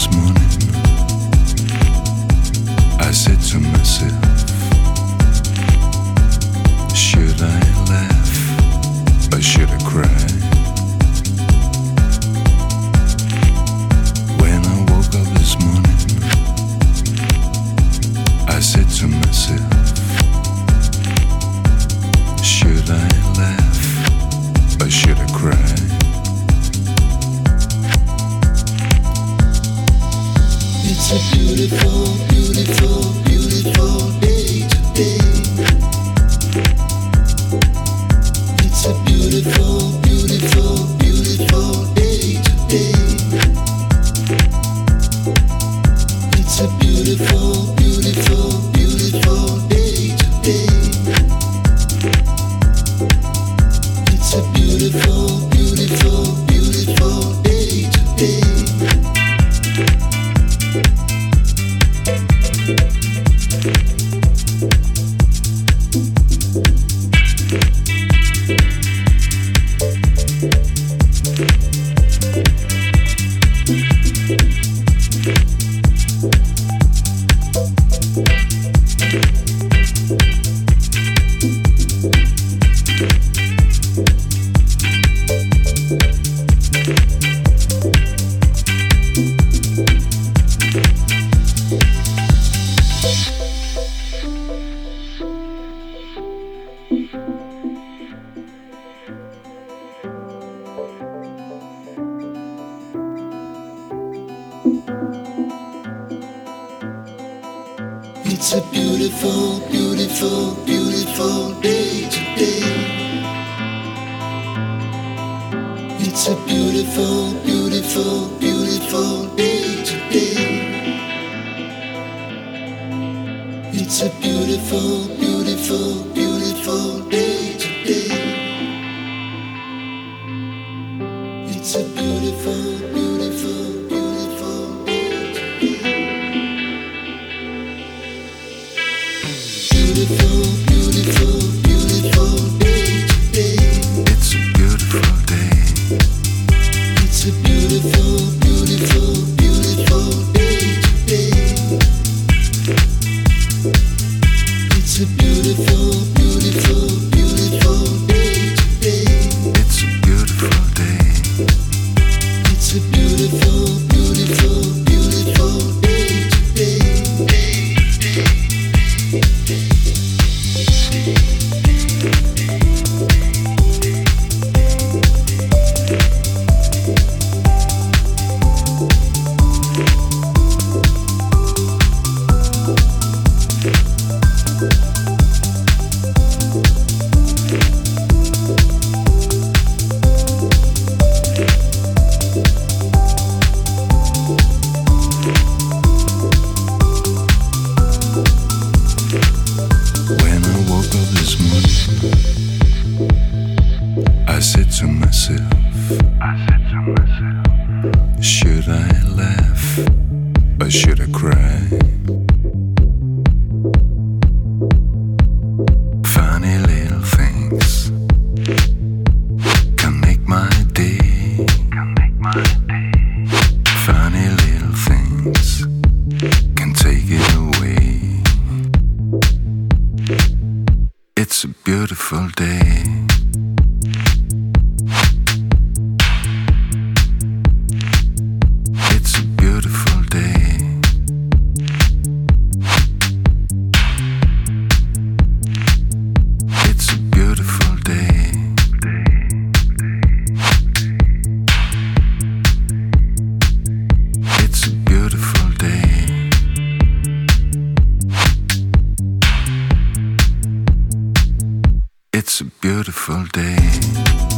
this morning, I said to myself, should I laugh or should I cry? When I woke up this morning, I said to myself, should I laugh or should I cry? It's a beautiful, beautiful, beautiful day today. It's a beautiful, beautiful, beautiful day today. It's a beautiful, beautiful, beautiful day today. It's a beautiful, beautiful, beautiful day today. It's a beautiful, beautiful, beautiful day today. It's a beautiful, beautiful, beautiful day today. It's a beautiful, beautiful, beautiful day today. It's a beautiful, beautiful, beautiful day today. Beautiful, beautiful, beautiful day today. It's a beautiful day. It's a beautiful, beautiful, beautiful day today. It's a beautiful, beautiful, beautiful day today. It's a beautiful day. It's a beautiful, beautiful, beautiful day today. When I woke up this morning, I said to myself, should I laugh or should I cry? Funny little things can make my day. Funny little things can take it away. It's a beautiful day. It's a beautiful day. It's a beautiful day. It's a beautiful day. It's a beautiful day.